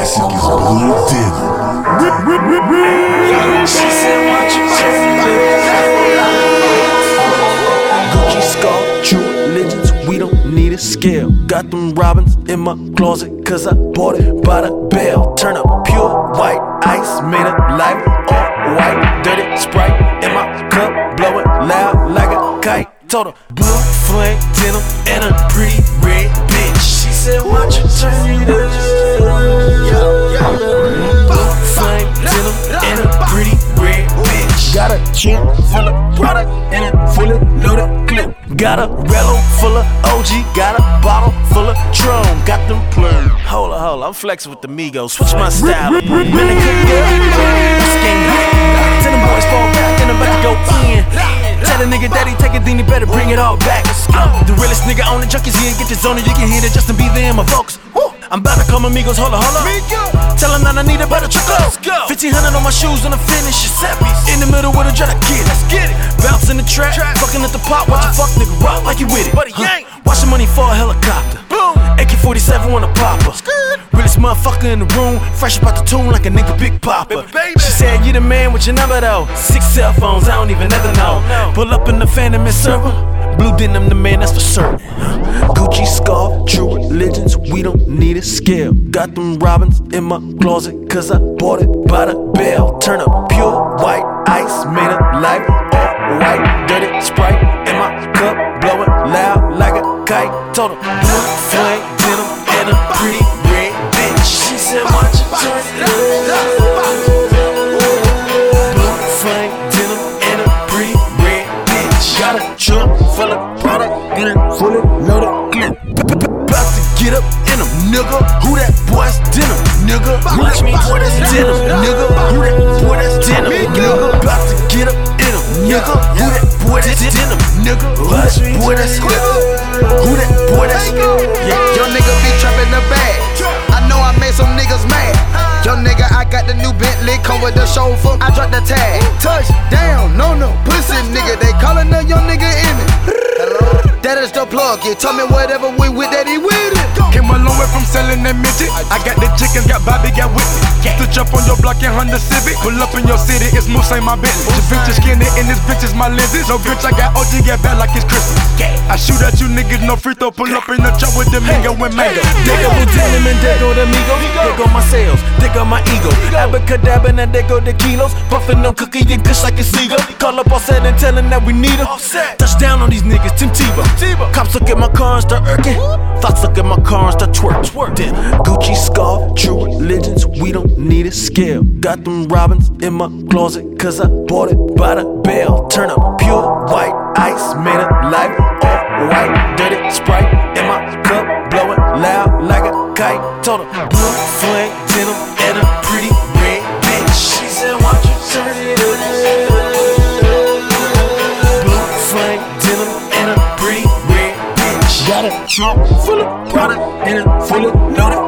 classic is Blue Denim. She said, "Watch you Gucci scarf, true religions, we don't need a scale. Got them robins in my closet, cause I bought it by the bell. Turn up pure white ice, made of life all white. Dirty Sprite in my cup, blow it loud like a kite. Told her, blue flame denim and a pretty red bitch. She said, "Watch you turn it up." Blue flame denim and a pretty red bitch. Got a chin full of product and a fully loaded clip. Got a Rello full of OG, got a bottle full of Tron. Got them plug. Hold up, I'm flexing with the Migos. Switch my style up. Really good girl. Tell them boys fall back and I'm about to go in. Tell the nigga daddy take it, then he better bring it all back. The realest nigga on the junkies, he ain't get this on it. You can hear the Justin Bieber in my vocals. I'm about to call my amigos, hold up. Tell them that I need a better truck. 1500 on my shoes and I'm finished. In the middle with a jet, let's get it. Bounce in the trap, fucking at the pop. Watch a fuck nigga rock like you with it. Watch the money for a helicopter. AK-47 on a popper. Realest motherfucker in the room, fresh about the tune like a nigga Big Papa. She said, "You the man with your number though." 6 cell phones, I don't even ever know. Pull up in the Phantom and server. Blue Denim, the man, that's for certain. Gucci scarf, true religions, we don't need a scale. Got them robins in my closet, cause I bought it by the bell. Turn up pure white ice, made of life all white. Dirty Sprite in my cup, blow it loud like a kite. Told her, blue flame denim and a pretty red bitch. She said, "Watch you turn it up." Blue flame denim and a pretty red bitch. Got a trunk full of product and a fully loaded clip. About to get up in a nigga. Who that boy? That's denim, nigga. Watch me, boy, that's denim, nigga. Who that boy? That's denim, nigga. About to get up in a nigga. Who that boy? That's denim, nigga. Watch me, boy, that's who that boy? That's Yo nigga be trapping the bag. I know I made some niggas mad. Yo nigga, I got the new Bentley, come with the chauffeur. I dropped the tag. Touch down, no pussy nigga. They calling the young nigga in it. Hello, that is the plug. You tell me whatever we with that he with it. Came a long way from selling that midget. I got the chickens, got Bobby, got Whitney. Switch up on your block and Honda Civic. Pull up in your city, it's Moose, ain't my business. Your bitch is skinny and this bitch is my lenses. No bitch, I got OG, get back like it's Christmas. I shoot at you niggas, no free throw. Pull up in the truck with the Mingo and Mango. Nigga will tell him and there go the Migo. There go my sales, there go my ego. Abracadabra and there go the kilos. Puffin' no cookie and kush like a seagull. Call up Offset and tell him that we need him. Touchdown on these niggas, Tim Tebow. Cops look at my car and start irking. Thoughts look at my car and start twerk. Then Gucci scarf, true religions, we don't need a scale. Got them robins in my closet, cause I bought it by the bell. Turn up pure white ice, made of life all white. Dirty Sprite in my cup, blow it loud like a kite. Told her, blue flame denim and a pretty red bitch. She said, "Watch you turn it up." Blue flame denim and a pretty red bitch. Got a trunk full of product and a fully loaded